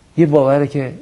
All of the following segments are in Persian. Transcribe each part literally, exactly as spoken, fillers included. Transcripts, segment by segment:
یه باوره که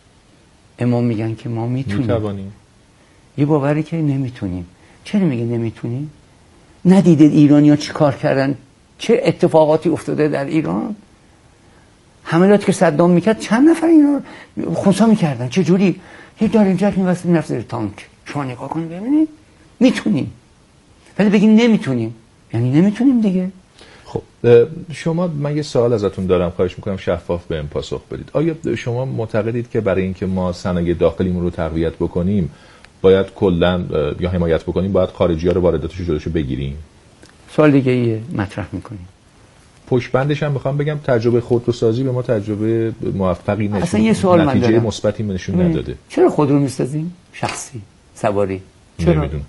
امام میگن که ما میتونیم، میتوانیم. یه باوره که نمیتونیم. چرا میگه نمیتونیم؟ ندیدید ایرانی‌ها چی کار کردن؟ چه اتفاقاتی افتاده در ایران؟ حملاتی که صدام میکرد چند نفر اینا رو خونسا میکردن. چه جوری؟ یه دارنجک می‌واسه میرفت زیر تانک. شما نگاه کنید ببینید میتونیم، ولی بگیم نمیتونیم یعنی نمیتونیم دیگه. خب شما، من یه سوال ازتون دارم، خواهش میکنم شفاف بهم پاسخ بدید. آیا شما معتقدید که برای اینکه ما صنایع داخلیمون رو تقویت بکنیم باید کلا یا حمایت بکنیم، باید خارجی‌ها رو وارداتش رو جلوشو بگیریم؟ سوال دیگه ایه مطرح میکنیم. پشت بندش هم میخوام بگم تجربه خودروسازی به ما تجربه موفقی نشون، اصلا یه سوال نتیجه مثبتی نشون نداده. چرا خودرو میسازیم؟ شخصی سواری چرا؟ نمیدونم،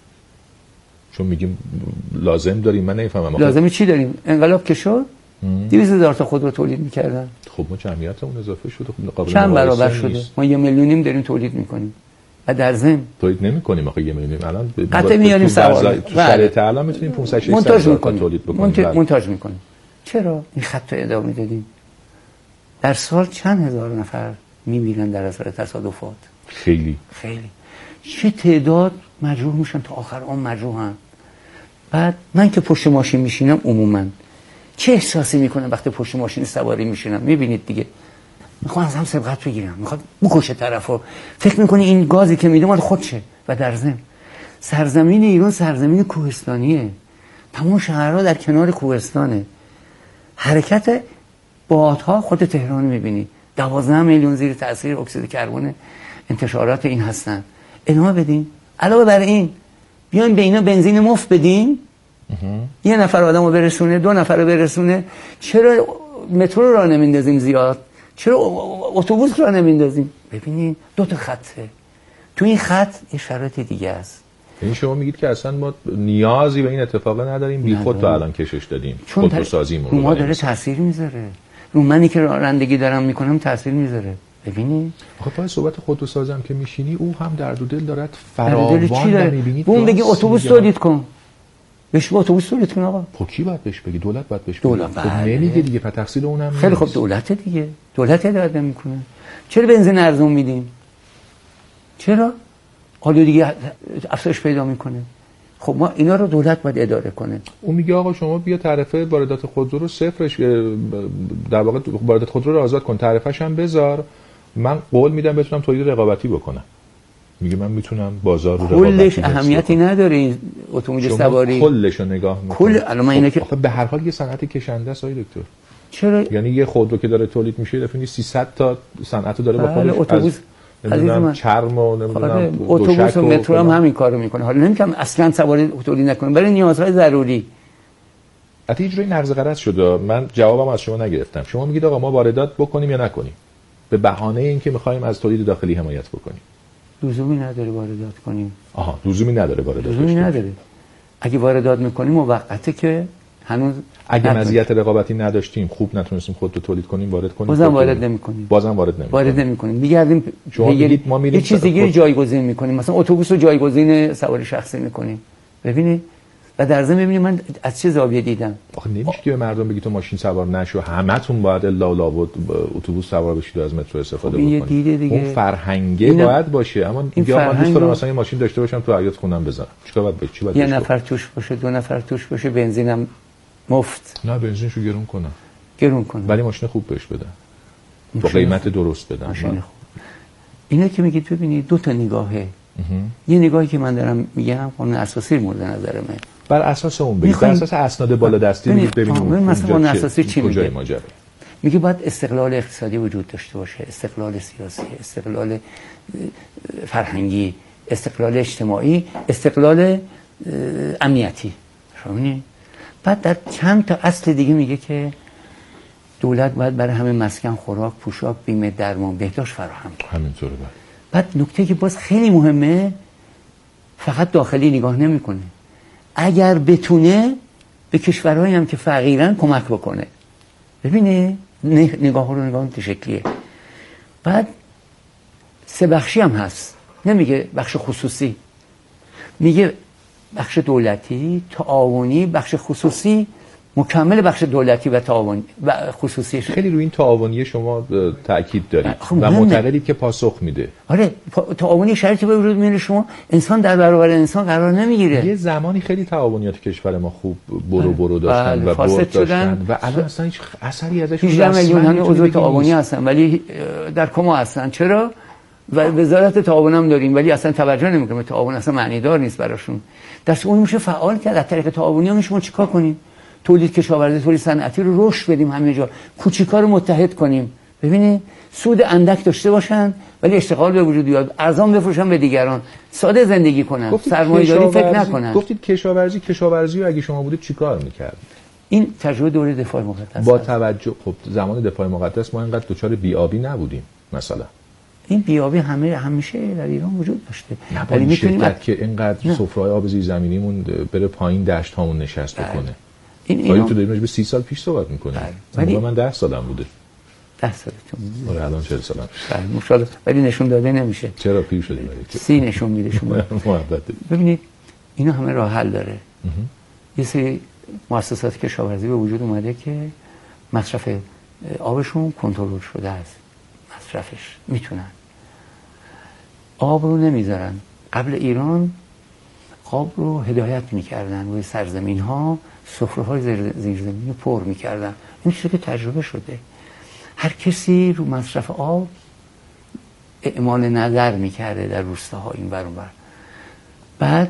چون میگیم لازم داریم. من نمیفهمم لازمی چی داریم؟ انقلاب که شد دویست هزار تا خودرو تولید میکردن. خب ما جمعیتمون اضافه شده، خب قابل چند برابر نیست. شده. ما یه میلیونیم داریم تولید میکنیم و در ضمن تولید نمیکنیم. آخه یه میلیونیم الان قطعه میاریم سوار. تو شرایط الان میتونیم پانصد ششصد منتاج تا تولید بکنیم. منتاج میکنیم. چرا این خط رو ادامه دادیم؟ در سال چند هزار نفر میمیرن در اثر تصادفات. خیلی خیلی. چه تعداد مجروح میشن، تا آخر عمر مجروحن. بعد من که پشت ماشین میشینم عموما چه احساسی میکنم وقتی پشت ماشین سواری میشینم؟ میبینید دیگه، میخوام از هم سبقت بگیرم، میخواد بکشه طرفو. فکر میکنه این گازی که میده مال خودشه. و در ضمن سرزمین ایران سرزمین کوهستانیه، تمام شهرها در کنار کوهستانه. حرکت بادها خود تهران میبینی، دوازده میلیون زیر تاثیر اکسید کربن انتشارات این هستن. ادامه بدین. علاوه بر این بیایم به اینا بنزین مفت بدین، یه نفر آدمو برسونه، دو نفر رو برسونه. چرا مترو را نمیندازیم زیاد؟ چرا اتوبوس را نمیندازیم؟ ببینید دو تا خطه، تو این خط یه شرایط دیگه است. یعنی شما میگید که اصلا ما نیازی به این اتفاق نداریم، بی خود تا الان کشش دادیم. خودروسازیمون رو ما داره تاثیر میذاره، رو منی که رانندگی دارم میکنم تاثیر میذاره. ببینید آخه پای صحبت خودروسازی هم که میشینی، او هم درد و دل دارد فراوان میبینید. اون بگی اتوبوس تولید کن، بهش با اتوبوس تولید کن آقا. خب کی باید بهش بگی؟ دولت باید بهش بگه. دولت خب نمیگه دیگه، پس تقصیر اونم نیست. خیلی خب دولت دیگه، دولت هدایت میکنه. چرا بنزین ارزون میدیم؟ چرا؟ آلودگی افزایش پیدا میکنه. خب ما اینا رو دولت باید اداره کنه. اون میگه آقا شما بیا تعرفه واردات خودرو رو صفرش، در واقع واردات خودرو رو آزاد کن، تعرفه‌ش هم بذار، من قول میدم بتونم تولید رقابتی بکنم. میگه من میتونم بازار رو رقابتی. کلش اهمیتی نداره این اتومبیل سواری. کلش رو نگاه میکنه. کل الان من اینا که آخه به هر حال یه صنعت کشنده است آقای دکتر. چرا؟ یعنی یه خودرو که داره تولید میشه دفعه سیصد تا صنعت رو داره با خودش. اتوبوس نمیدونم چرم و نمیدونم اتوبوس و مترو هم همین کارو میکنه. حالا نمیگم اصلا سواری تولید نکنه، برای نیازهای ضروری. حتی یه جوری نقض غرض شده. من جوابم از شما نگرفتم. شما میگید آقا ما واردات بکنیم یا نکنیم به بهانه اینکه میخوایم از تولید داخلی حمایت بکنیم. لزومی نداره واردات کنیم. آها لزومی نداره واردات. لزومی نداره. اگه واردات میکنیم موقته که هنوز اگه مزیت رقابتی نداشتیم، خوب نتونستیم خود رو تولید کنیم، وارد کنیم، بازم وارد نمی‌کنیم. بازم وارد نمی‌کنیم. وارد نمی‌کنیم. میگردیم شما میگید ما میریم یه چیز دیگه جایگزین می‌کنیم. مثلا اتوبوس رو جایگزین سواری شخصی می‌کنیم. ببینید و در ضمن ببینید من از چه زاویه دیدم. آخه نمیشه که به مردم بگی تو ماشین سوار نشو، همتون باید الا و لابد اتوبوس سوار بشید و از مترو استفاده بکنید. اون فرهنگه باید باشه. اما یا من دوست دارم مثلا ماشین داشته باشم تو حیاط خونم بزنم. چیکار باید بشه؟ چی باید یه نفر توش باشه، دو نفر توش باشه، بنزینم مفت. نه بنزینشو گرون کنن. گرون کنن. ولی ماشین خوب بهش بدن. با قیمت درست بدن. ماشین خوب. اینا که میگید ببینید دو تا نگاهه. یه نگاهی که من دارم میگم قانون اساسی مورد نظر من. بر اساس اون بگید. بر اساس اسناد بالادستی ببینید ببینید مثلا قانون اساسی چی میگه؟ ماجرا. میگه باید استقلال اقتصادی وجود داشته باشه، استقلال سیاسی، استقلال فرهنگی، استقلال اجتماعی، استقلال امنیتی. شما بعد در چند تا اصل دیگه میگه که دولت باید برای همه مسکن، خوراک، پوشاک، بیمه درمان، بهداشت فراهم کنه. همینطوره. بعد نکته که باز خیلی مهمه، فقط داخلی نگاه نمیکنه، اگر بتونه به کشورهایی هم که فقیرن کمک بکنه. ببینه نگاه رو نگاه این شکلیه. بعد سه بخشی هم هست، نمیگه بخش خصوصی، میگه بخش دولتی، تعاونی، بخش خصوصی، مکمل بخش دولتی و تعاونی و خصوصیش. خیلی روی این تعاونی شما تاکید دارید و معتقدید که پاسخ میده. آره تعاونی شرطی به وجود میاره، شما انسان در برابر انسان قرار نمیگیره. یه زمانی خیلی تعاونیات کشور ما خوب برو برو داشتن و برد داشتن و الان اصلا هیچ اثری ازشون هجده میلیون همه عضو تعاونی هستن ولی در کما هستن. چرا؟ و وزارت تعاون هم داریم ولی اصلا توجه نمیکنه. تعاون اصلا معنی دار نیست براشون. دست اون میشه فعال کرد. از طریق تعاونی ها میشه چیکار کنیم؟ تولید کشاورزی، تولید صنعتی رو رشد بدیم، همه جا کوچیکا رو متحد کنیم. ببینید سود اندک داشته باشن ولی اشتغال به وجود بیاد، ارزان بفروشن به دیگران، ساده زندگی کنن، سرمایه‌داری فکر نکنن. گفتید کشاورزی کشاورزی رو اگه شما بودید چیکار می‌کردید؟ این تجربه دوره دفاع مقدس با توجه خب زمان دفاع مقدس ما اینقدر دچار بی‌آبی نبودیم مثلا. این بیابی همه همیشه در ایران وجود داشته ولی میتونیم ات... که اینقدر سفره‌های آب زیرزمینیمون بره پایین دشت هامون نشست بکنه. این اینا تو داریم به سی سال پیش صحبت می‌کنیم. ولی من ده سالم بوده. ده سالتون بوده. آره الان چهل سالم. بله ماشاءالله. ولی نشون داده نمیشه. چرا پیر شدیم ولی؟ سی نشون میده شما. محبت. ببینید اینا همه راه حل داره. یه سری مؤسسات کشاورزی به وجود اومده که مصرف آبشون کنترل شده است. مصرفش میتونن. آب رو نمیذارن. قبل ایران آب رو هدایت میکردن روی سرزمین ها، سفره های زیرزمینی رو پر میکردن. این چیزی که تجربه شده. هر کسی رو مصرف آب اعمال نظر میکرده در روستاها این ور اون ور. بعد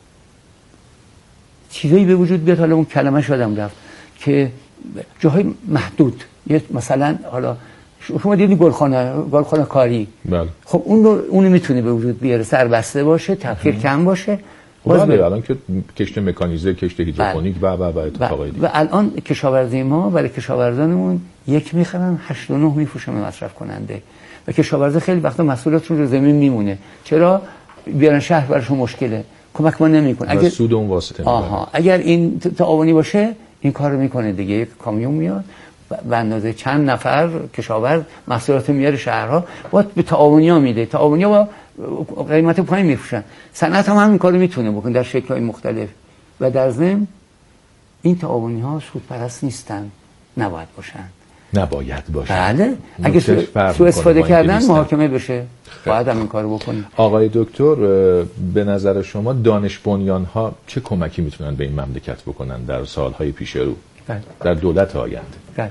چیزایی به وجود بیاد، حالا اون کلمه شدم رفت که جاهای محدود، یه مثلا حالا شما دیدید گلخانه گلخانه کاری، بله خب اون رو اون میتونه به وجود بیاره، سربسته باشه، تاخیر کم باشه. بله الان که کشت مکانیزه، کشت هیدروپونیک و و و اتفاقای دیگه. و الان کشاورزی ما برای کشاورزانمون یک میخرن هشت و نه میفروشن به مصرف کننده و کشاورزا خیلی وقتا مسئولیتشون رو زمین میمونه. چرا؟ بیارن شهر براشون مشکله، کمک ما نمیکنه. اگر سود اون واسطه آها اگر این تعاونی باشه این کارو میکنه دیگه. یک کامیون میاد به اندازه چند نفر کشاورز محصولات میاره شهرها، باید به تعاونی‌ها میده، تعاونی‌ها با قیمت پایین میفروشن. صنعت هم همین کارو میتونه بکنه در شکل‌های مختلف. و در ضمن این تعاونی‌ها سودپرست نیستن، نباید باشن. نباید باشن. بله اگه سوء استفاده کردن محاکمه بشه. باید هم این کارو بکنیم. آقای دکتر به نظر شما دانش بنیان‌ها چه کمکی میتونن به این مملکت بکنن در سال‌های پیش رو؟ بله. در دولت آینده. بله.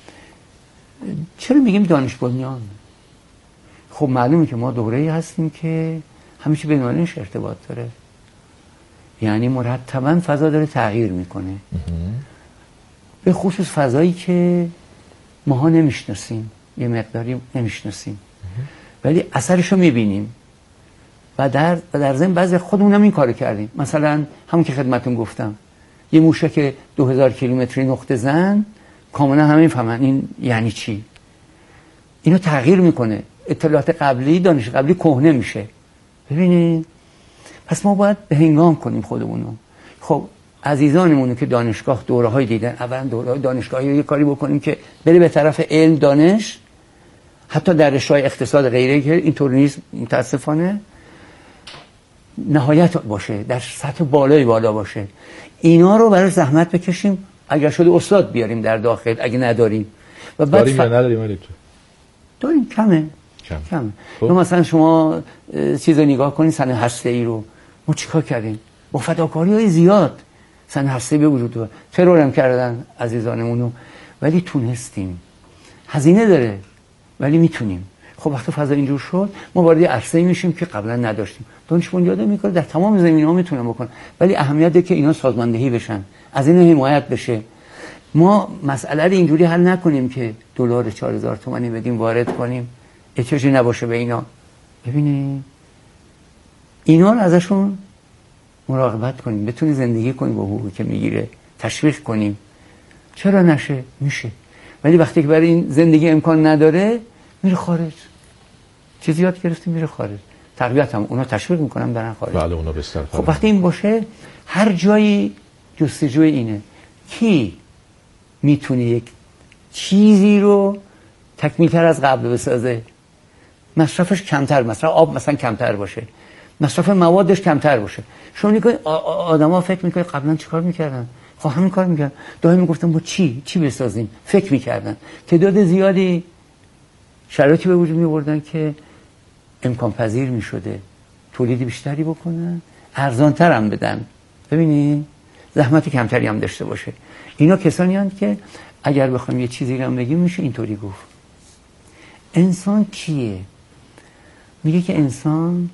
چرا میگیم دانش بنیان؟ خب معلومه که ما دوره‌ای هستیم که همیشه بین المللیش ارتباط داره. یعنی مرتباً فضا داره تغییر میکنه. به خصوص فضایی که ماها نمیشناسیم، یه مقداری نمیشناسیم. ولی اثرشو میبینیم. و در و در ضمن بعضی خودمون هم این کارو کردیم. مثلا همون که خدمتتون گفتم، یه موشک دو هزار کیلومتری نقطه زن کاملا همه میفهمن این یعنی چی. اینو تغییر میکنه. اطلاعات قبلی، دانش قبلی کهنه میشه. ببینید پس ما باید به هنگام کنیم خودمونو. خب عزیزانمونو که دانشگاه دوره‌های دیدن، اولا دوره‌های دانشگاهی یه کاری بکنیم که بره به طرف علم دانش، حتی در رشته‌های اقتصاد غیره که اینطور نیست متاسفانه، نهایت باشه، در سطح بالای بالا باشه. اینا رو برای زحمت بکشیم، اگر شده استاد بیاریم در داخل، اگه نداریم. و بعد داریم ف... یا نداریم ولی تو داریم کمه کم. کمه. خب. مثلا شما چیزو نگاه کنین، صنایع هسته‌ای رو ما چیکار کردیم؟ با فداکاری‌های زیاد صنایع هسته‌ای به وجود اومد. ترور هم کردن عزیزانمونو، ولی تونستیم. هزینه داره ولی میتونیم. خب وقتی فضا اینجور شد ما وارد عرصه‌ای میشیم که قبلا نداشتیم. دانش بنیاد میکنه در تمام زمینه‌ها میتونه بکنه، ولی اهمیته که اینا سازماندهی بشن، از این حمایت بشه. ما مسئله رو اینجوری حل نکنیم که دلار چهار هزار تومانی بدیم وارد کنیم، احتیاجی نباشه به اینا. ببینید اینا رو ازشون مراقبت کنیم، بتونی زندگی کنیم با حقوقی که میگیره، تشویق کنیم. چرا نشه؟ میشه. ولی وقتی که برای این زندگی امکان نداره میره خارج. چیزی یاد گرفتیم میره خارج. تقویت هم اونا تشویق میکنن برن خارج. بله اونا بستر. خب وقتی این باشه هر جایی جستجوی اینه کی میتونه یک چیزی رو تکمیل‌تر از قبل بسازه، مصرفش کمتر، مثلا آب مثلا کمتر باشه، مصرف موادش کمتر باشه. شما نگاه آدم‌ها فکر میکنن قبلا چیکار میکردن؟ خب همین کار میکردن. دائم میگفتن با چی چی بسازیم، فکر میکردن. تعداد زیادی شرایطی به وجود میوردن که امکان پذیر میشده تولید بیشتری بکنن، ارزانتر هم بدن، ببینی زحمت کمتری هم داشته باشه. اینا کسانی هستند که اگر بخوایم یه چیزی رو بگیم میشه اینطوری گفت. انسان کیه؟ میگه که انسان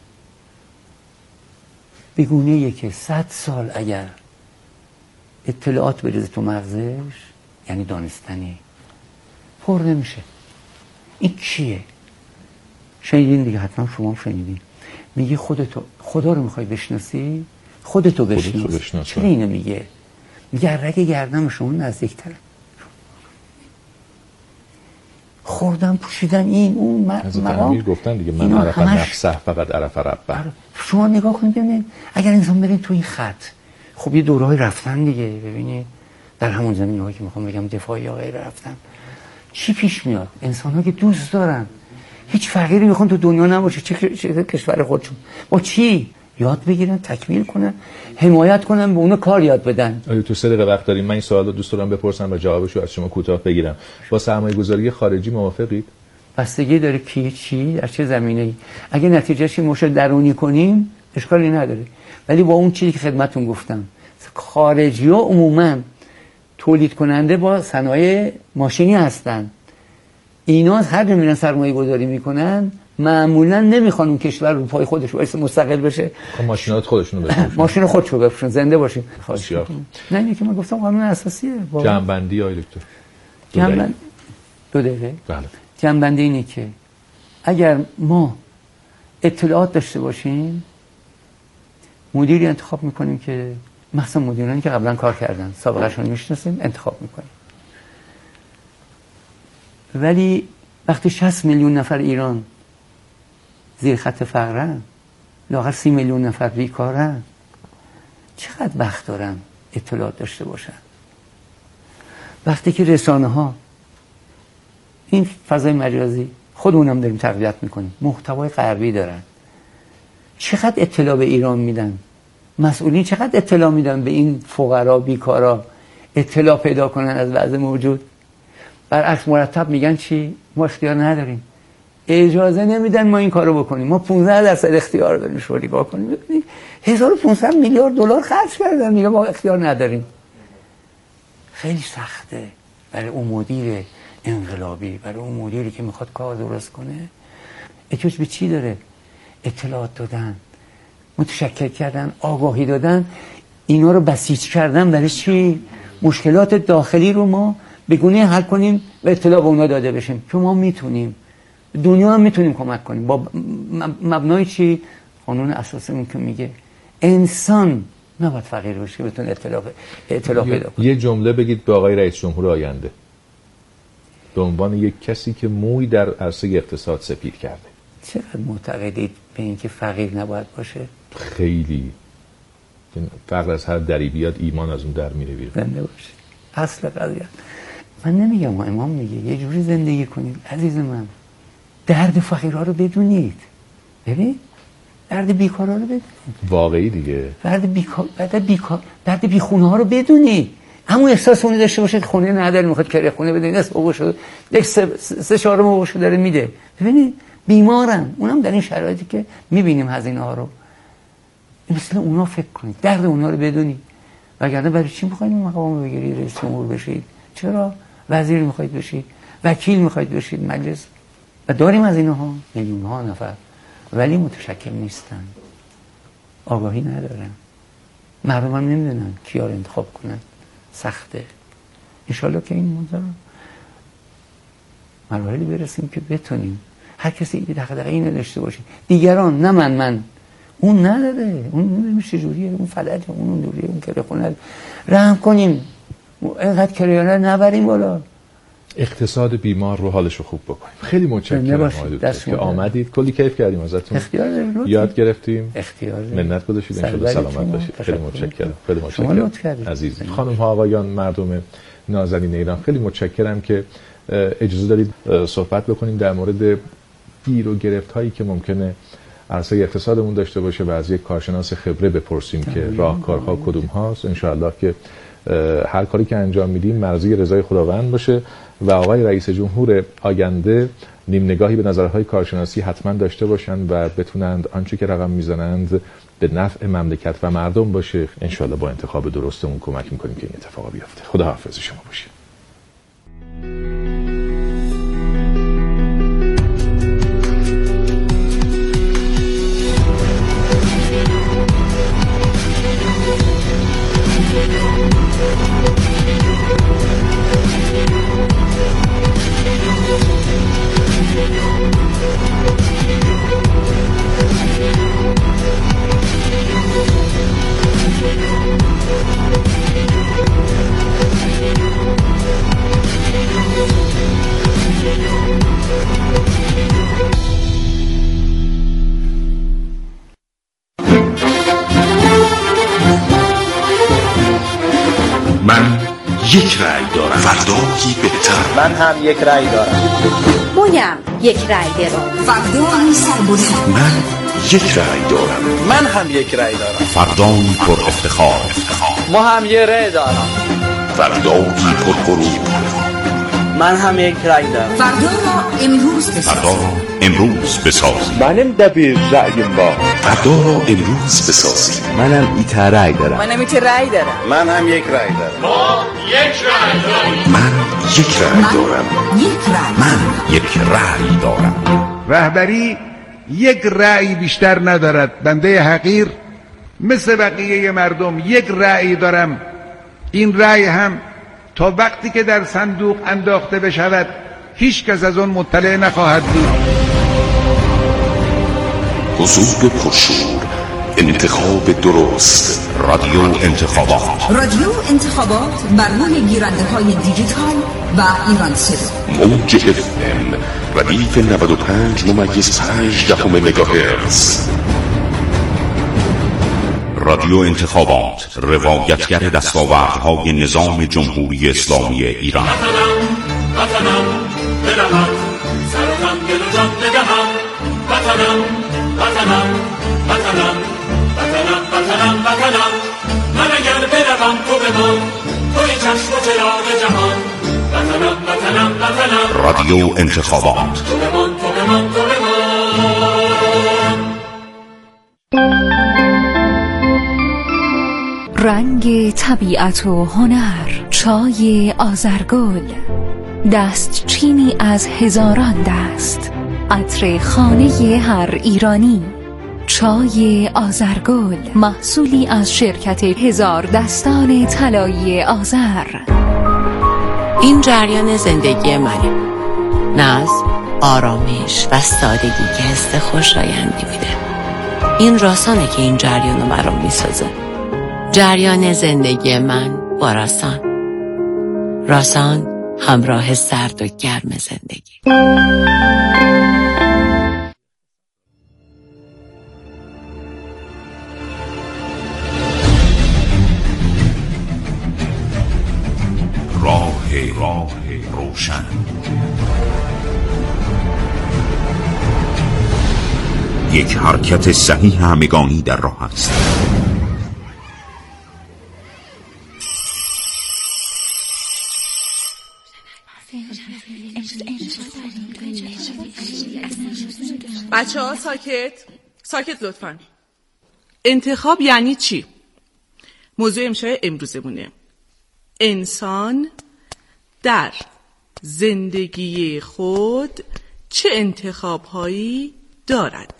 بگونه‌ایه که صد سال اگر اطلاعات بریزه تو مغزش، یعنی دانستنی، پر نمیشه. این کیه؟ شنیدین دیگه، حتما شما شنیدین. میگه خودتو، خدا رو میخوای بشناسی، خودتو بشناس. چرا اینو میگه؟ میگه رگ گردن شما نزدیک‌تره. خوردن پوشیدن این اون مقام گفتن دیگه، من عرف نفسه فقط عرف ربه. شما نگاه کنید ببینید اگر انسان برید تو این خط، خب یه دوره‌ای رفتن دیگه، ببینید در همون زمینه‌ای که میخوام بگم دفاعی یا غیر رفتن، چی پیش میاد؟ انسان‌ها که دوست دارن هیچ فقیری میخوان تو دنیا نباشه، چه, چه کشور خودشون، با چی یاد بگیرن، تکمیل کنن، حمایت کنن، به اون کار یاد بدن. آیا تو سه دقیقه وقت داریم؟ من این سوال رو دوست دارم بپرسم و جوابشو از شما کوتاه بگیرم. با سرمایه‌گذاری خارجی موافقید؟ بستگی داره کی چی در چه زمینه‌ای. اگه نتیجهش مشکل درونی کنیم اشکالی نداره، ولی با اون چیزی که خدمتتون گفتم، خارجی‌ها عموما تولید کننده با صنایع ماشینی هستن. اینا هر جا میرن سرمایه گذاری میکنن معمولا نمیخوان اون کشور رو پای خودش واسه مستقل بشه. خب ماشینات خودشونو بفروشن. ماشین خودشو بفروشن، زنده باشیم. نه اینه که من گفتم قانون اساسیه. جنبندی آقای دکتر. جنبندی دو دقیقه. بله. جنبندی اینه که اگر ما اطلاعات داشته باشیم، مدیری انتخاب میکنیم که مثلا مدیرانی که قبلا کار کردن، سابقه‌شون میشناسیم، انتخاب میکنیم. ولی وقتی شصت میلیون نفر ایران زیر خط فقرن، لااقل سی میلیون نفر بیکارن، چقدر وقت دارن اطلاعات داشته باشن؟ وقتی که رسانه ها، این فضای مجازی، خودمونم داریم تقویت میکنیم، محتوای غربی دارن، چقدر اطلاع به ایران میدن؟ مسئولین چقدر اطلاع میدن به این فقرا بیکارا اطلاع پیدا کنن از وضع موجود؟ برعکس مرتب میگن چی؟ ما اختیار نداریم، اجازه نمیدن ما این کارو بکنیم، ما پانزده درصد اختیار داریم شو نگاه کنیم. ببینید هزار و پانصد میلیارد دلار خرج کردن، میگه ما اختیار نداریم. خیلی سخته برای اون مدیر انقلابی، برای اون مدیری که میخواد کار درست کنه. احتیاج به چی داره؟ اطلاعات دادن، متشکل کردن، آگاهی دادن، اینا رو بسیج کردن. برای چی؟ مشکلات داخلی رو ما به گونه حل کنیم و اطلاع به اونا داده بشیم که ما میتونیم، دنیا هم میتونیم کمک کنیم. با مبنای چی؟ قانون اساسیمون که میگه انسان نباید فقیر باشه که بتونه اطلاع اطلاع پیدا کنه. یه جمله بگید به آقای رئیس جمهور آینده به عنوان یک کسی که موی در عرصه اقتصاد سپید کرده. چقدر معتقدید به اینکه فقیر نباید باشه؟ خیلی. فقر از هر دری بیاد ایمان از اون در میره بیرون. زنده باشه. اصل قضیه. من نمیگم، امام میگه یه جوری زندگی کنید عزیز من، درد فقیرها رو بدونید. ببین درد بیکارا رو بدونید. واقعی دیگه. درد بیکار، درد بیکار، درد بیخونه ها رو بدونید. همون احساس اون داشته باشه که خونه نداره، میخواد کرایه خونه بده، نصف حقوقش رو، یک سه سه چهارم حقوقش رو داره میده. ببینید بیمارن، اونم در این شرایطی که میبینیم هزینه ها رو. مثل اونا فکر کنید، درد اونا رو بدونید. وگرنه برای چی میخواید این مقام بگیرید، رئیس جمهور بشید؟ چرا؟ وزیر میخواید بشید، وکیل میخواید بشید مجلس، و داریم از اینها میلیون ها نفر، ولی متشکل نیستن، آگاهی ندارن، مردم هم نمیدونن کیا رو انتخاب کنن. سخته. انشالله که این منظر مراحلی برسیم که بتونیم هر کسی دغدغه اینو داشته باشه. دیگران، نه من من اون نداره، اون نمیشه جوریه، اون فلجه، اون اون دوریه، اون کرایه خونه. رحم کنیم، اینقدر کرایه نبریم بالا. اقتصاد بیمار رو حالش رو خوب بکنیم. خیلی متشکرم آقای دکتر که آمدید، کلی کیف کردیم ازتون. یاد گرفتیم. اختیار منت گذاشتید، ان شاءالله سلامت باشید. خیلی متشکرم. خیلی متشکرم عزیز. خانم ها آقایان، مردم نازنین ایران، خیلی متشکرم که اجازه دادید صحبت بکنیم در مورد گیر و گرفت هایی که ممکنه عرصه اقتصادمون داشته باشه و از یک کارشناس خبره بپرسیم که راهکارها کدوم هاست. ان شاءالله که هر کاری که انجام میدیم مرضی رضای خداوند باشه و آقای رئیس جمهور آینده نیم نگاهی به نظرهای کارشناسی حتما داشته باشند و بتونند آنچه که رقم میزنند به نفع مملکت و مردم باشه. انشالله با انتخاب درستمون کمک میکنیم که این اتفاق بیفته. خدا حافظ شما باشه. من یک رأی دارم، فردایی بهتر. من هم یک رأی دارم. مویم یک رأی دارم، فردایی سربلند. من یک رأی دارم. من هم یک رأی دارم. فردایی پر افتخار. ما هم یک رأی دارم. فردایی پر غرور. من هم یک رأی دارم. فردا را امروز بسازیم. فردا را امروز بسازیم. منم دبیر رأیم با. فردا را امروز بسازیم. منم ایت رأی دارم. منم ایت رأی دارم. من هم یک رأی دارم. ما یک رأی داریم. من یک رأی دارم. یک رأی. من یک رأی دارم. رهبری یک رأی بیشتر ندارد. بنده حقیر مثل بقیه مردم یک رأی دارم. این رأی هم تا وقتی که در صندوق انداخته بشود هیچ کس از آن مطلع نخواهد بود. حضور پرشور، انتخاب درست، رادیو انتخابات. رادیو انتخابات بر روی گیرنده های دیجیتال و ایران صدا. موج اف ام ردیف نود و پنج ممیز پنج دهم مگاهرتز. رادیو انتخابات، روایتگر دستاوردهای نظام جمهوری اسلامی ایران. وطنم وطنم برهم، سرتم دل و جان بدهم. وطنم وطنم وطنم وطنم وطنم وطنم. من اگر بروم تو بمان، توی چشم و چراغ جهان. وطنم وطنم وطنم. رادیو انتخابات. تو بمان تو بمان تو بمان. رنگ طبیعت و هنر، چای آذرگل، دست چینی از هزاران دست، عطر خانه هر ایرانی. چای آذرگل، محصولی از شرکت هزار دستان طلایی آذر. این جریان زندگی منه. نظم، آرامش و سادگی که حس خوشایندی میده. این راسانه که این جریان رو برام میسازه. جریان زندگی من با راسان. راسان، همراه سرد و گرم زندگی. راه راه روشن. یک حرکت صحیح همگانی در راه است. بچه ها ساکت ساکت لطفا. انتخاب یعنی چی؟ موضوع امشای امروزمونه. انسان در زندگی خود چه انتخاب هایی دارد؟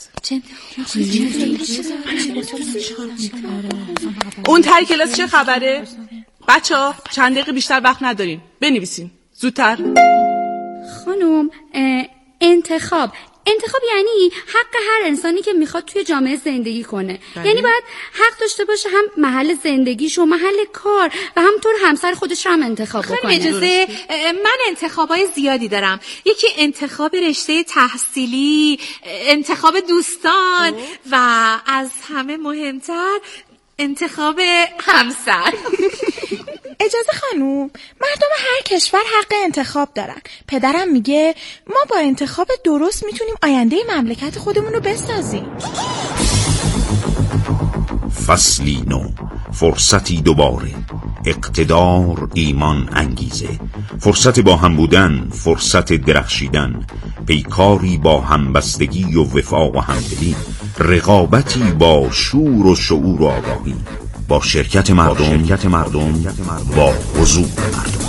اون تای کلاس چه خبره؟ بچه ها چند دقیقه بیشتر وقت نداریم، بنویسین زودتر. خانم، انتخاب انتخاب یعنی حق هر انسانی که میخواد توی جامعه زندگی کنه. بله. یعنی باید حق داشته باشه هم محل زندگیش و محل کار و همطور همسر خودش رو هم انتخاب بکنه. خانم اجازه، من انتخابای زیادی دارم. یکی انتخاب رشته تحصیلی، انتخاب دوستان اوه. و از همه مهمتر انتخاب همسر. اجازه خانوم، مردم هر کشور حق انتخاب دارن. پدرم میگه ما با انتخاب درست میتونیم آینده مملکت خودمون رو بسازیم. فصلی نو، فرصتی دوباره، اقتدار ایمان انگیزه، فرصت با هم بودن، فرصت درخشیدن، پیکاری با همبستگی و وفاق و همدلی، رقابتی با شور و شعور و آگاهی، با شرکت مردم، با, شرکت مردم، با حضور مردم.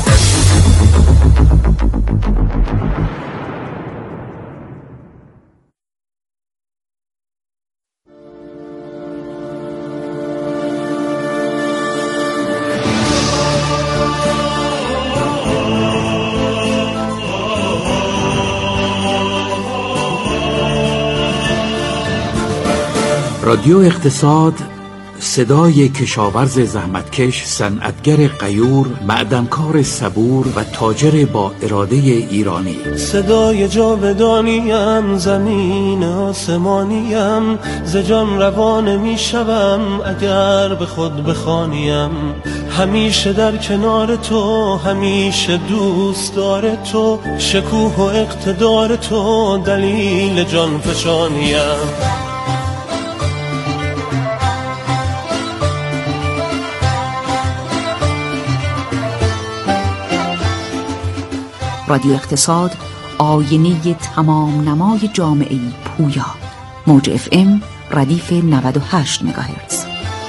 رادیو اقتصاد، صدای کشاورز زحمتکش، صنعتگر غیور، معدنکار صبور و تاجر با اراده ایرانی. صدای جاودانیم، زمین آسمانیم، ز جان روان می شوم اگر به خود بخوانیم. همیشه در کنار تو، همیشه دوست دار تو، شکوه و اقتدار تو دلیل جان فشانیم. رادیو اقتصاد، آینه تمام نمای جامعه پویا. موج اف ام ردیف نود و هشت مگاهرتز.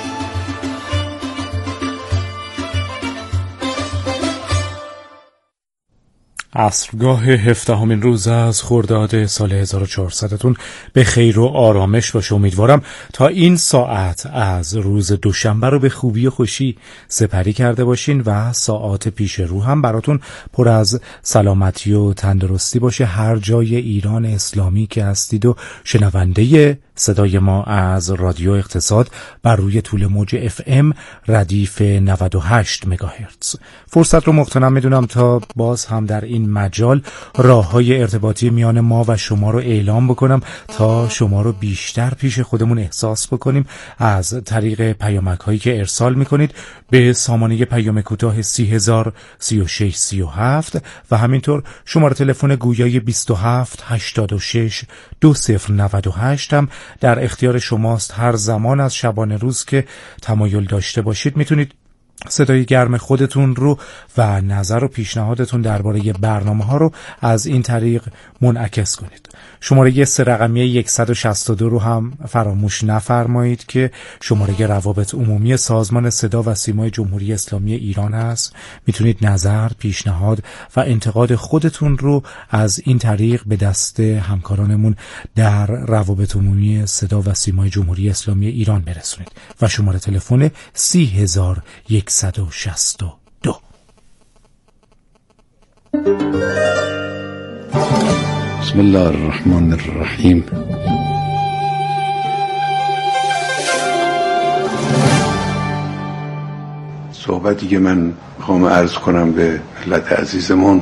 عصرگاه هفدهمین روز از خرداد سال هزار و چهارصد تون به خیر و آرامش باشه. امیدوارم تا این ساعت از روز دوشنبه رو به خوبی و خوشی سپری کرده باشین و ساعات پیش رو هم براتون پر از سلامتی و تندرستی باشه هر جای ایران اسلامی که هستید و شنونده صدای ما از رادیو اقتصاد بر روی طول موج اف ام ردیف نود و هشت مگاهرتز. فرصت رو مغتنم میدونم تا باز هم در این مجال راه‌های ارتباطی میان ما و شما رو اعلام بکنم تا شما رو بیشتر پیش خودمون احساس بکنیم از طریق پیامک هایی که ارسال میکنید به سامانه پیام کوتاه سی هزار سی و شش سی و هفت و همینطور شماره تلفن گویای بیست و هفت هشتاد و شش دو صفر نود و هشت هم در اختیار شماست. هر زمان از شبانه روز که تمایل داشته باشید میتونید صدای گرم خودتون رو و نظر و پیشنهادتون درباره برنامه ها رو از این طریق منعکس کنید. شماره سه رقمی صد و شصت و دو رو هم فراموش نفرمایید که شماره روابط عمومی سازمان صدا و سیمای جمهوری اسلامی ایران هست. میتونید نظر، پیشنهاد و انتقاد خودتون رو از این طریق به دست همکارانمون در روابط عمومی صدا و سیمای جمهوری اسلامی ایران برسونید و شماره تلفن سی هزار صد و شصت و دو. بسم الله الرحمن الرحیم. صحبتی که من میخوام عرض کنم به ملت عزیزمون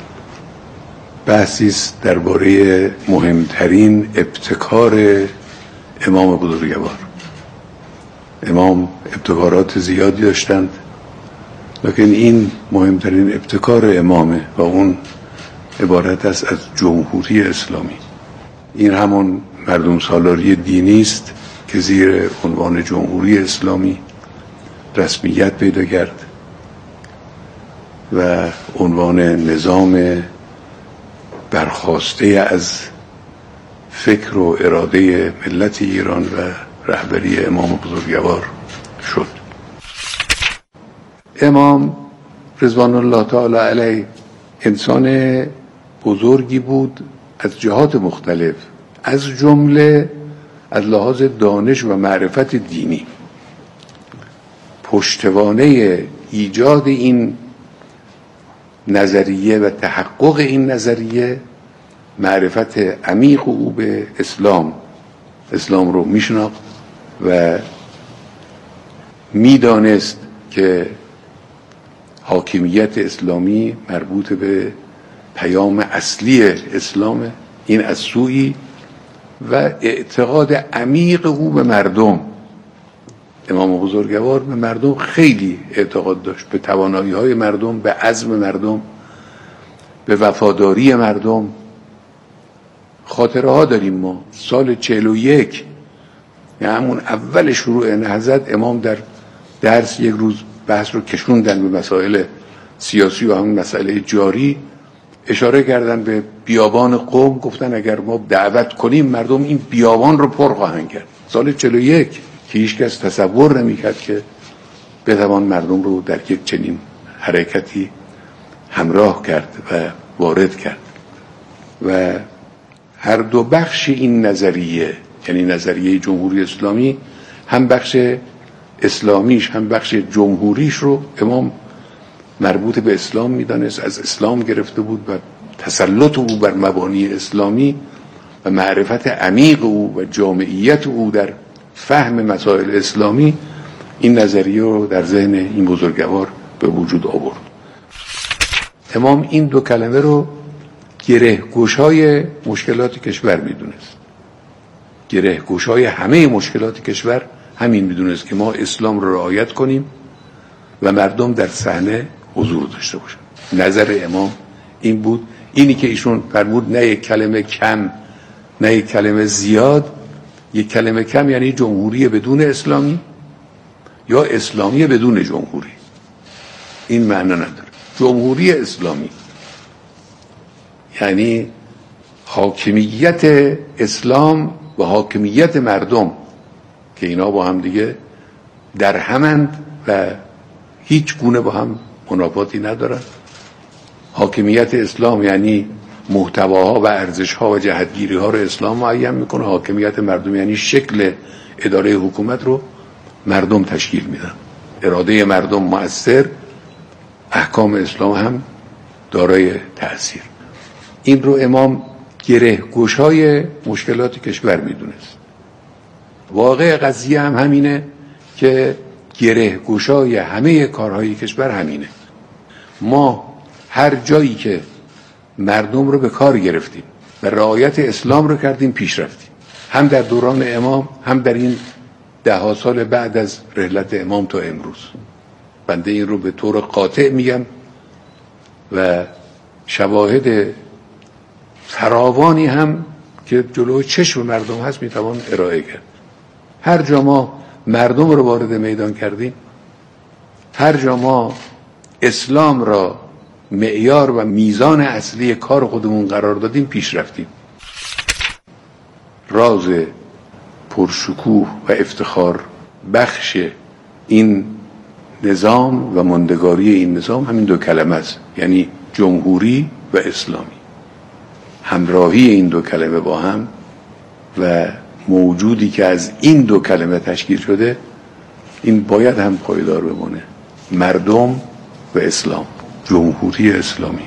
بحثی است درباره مهمترین ابتکار امام بزرگوار. امام ابتکارات زیادی داشتند، لکن این مهمترین ابتکار امامه و اون عبارت است از جمهوری اسلامی. این همون مردم سالاری دینی است که زیر عنوان جمهوری اسلامی رسمیت پیدا کرد و عنوان نظام برخاسته از فکر و اراده ملت ایران و رهبری امام بزرگوار شد. امام رضوان الله تعالی علیه انسان بزرگی بود از جهات مختلف، از جمله از لحاظ دانش و معرفت دینی. پشتوانه ایجاد این نظریه و تحقق این نظریه معرفت عمیق او به اسلام اسلام رو میشناخت و میدانست که حاکمیت اسلامی مربوط به پیام اصلی اسلام، این از سوی و اعتقاد عمیق او به مردم. امام بزرگوار به مردم خیلی اعتقاد داشت، به توانایی های مردم، به عزم مردم، به وفاداری مردم. خاطره ها داریم ما سال چهل و یک، یعنی همون اول شروع نهضت، امام در درس یک روز بحث رو کشوندن به مسائل سیاسی و همون مسئله جاری، اشاره کردن به بیابان قم، گفتن اگر ما دعوت کنیم مردم این بیابان رو پر خواهند کرد. سال چهل و یک که هیچ کس تصور نمی‌کرد که بتوان مردم رو در یک چنین حرکتی همراه کرد و وارد کرد. و هر دو بخش این نظریه، یعنی نظریه جمهوری اسلامی، هم بخش اسلامیش هم بخش جمهوریش رو امام مربوط به اسلام میدانست، از اسلام گرفته بود و تسلط او بر مبانی اسلامی و معرفت عمیق او و جامعیت او در فهم مسائل اسلامی این نظریه رو در ذهن این بزرگوار به وجود آورد. امام این دو کلمه رو گره‌گشای مشکلات کشور میدونست. گره‌گشای همه مشکلات کشور همین میدونست که ما اسلام رو رعایت کنیم و مردم در صحنه حضور داشته باشن. نظر امام این بود. اینی که ایشون فرمود نه یک کلمه کم نه یک کلمه زیاد، یک کلمه کم یعنی جمهوری بدون اسلامی یا اسلامی بدون جمهوری، این معنا نداره. جمهوری اسلامی یعنی حاکمیت اسلام و حاکمیت مردم که اینا با هم دیگه در همند و هیچ گونه با هم منافاتی ندارن. حاکمیت اسلام یعنی محتواها و ارزشها و جهتگیریها رو اسلام معین میکنه. حاکمیت مردم یعنی شکل اداره حکومت رو مردم تشکیل میدن. اراده مردم مؤثر، احکام اسلام هم دارای تأثیر. این رو امام گره‌گشای مشکلات کشور میدونست. واقع قضیه هم همینه که گره‌گشای همه کارهای کشور همینه. ما هر جایی که مردم رو به کار گرفتیم و رعایت اسلام رو کردیم پیش رفتیم، هم در دوران امام هم در این ده ها سال بعد از رحلت امام تا امروز. بنده این رو به طور قاطع میگم و شواهد فراوانی هم که جلوی چشم مردم هست میتوان ارائه کرد. هر جا ما مردم رو وارد میدان کردیم، هر جا ما اسلام را معیار و میزان اصلی کار خودمون قرار دادیم پیش رفتیم. راز پرشکوه و افتخار بخش این نظام و ماندگاری این نظام همین دو کلمه است، یعنی جمهوری و اسلامی. همراهی این دو کلمه با هم و موجودی که از این دو کلمه تشکیل شده، این باید هم پایدار بمونه. مردم و اسلام، جمهوری اسلامی.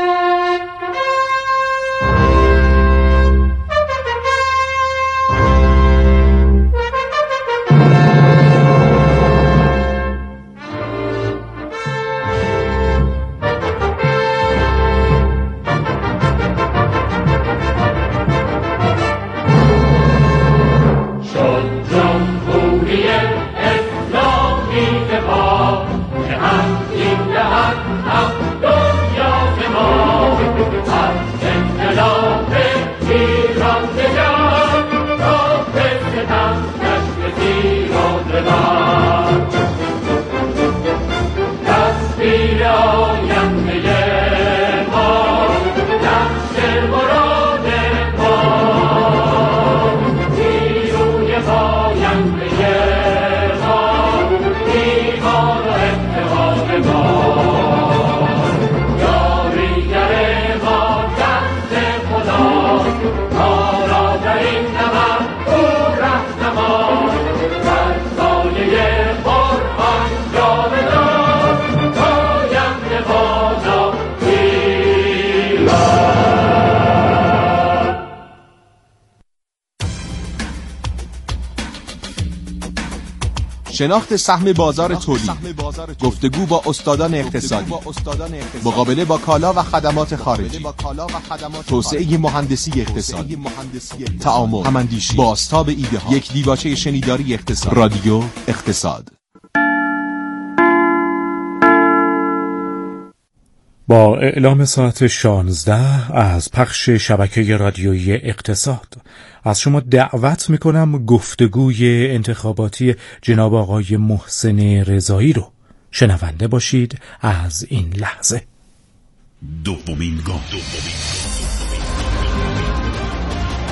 شناخت سهم بازار تولید، گفتگو با استادان اقتصادی، مقابله با کالا و خدمات خارجی، توسعه مهندسی اقتصادی، تعامل، هماندیشی، بازتاب ایده ها، یک دیباچه شنیداری اقتصاد، رادیو اقتصاد. با اعلام ساعت شانزده از پخش شبکه رادیویی اقتصاد از شما دعوت میکنم گفتگوی انتخاباتی جناب آقای محسن رضایی رو شنونده باشید از این لحظه. دومین گام.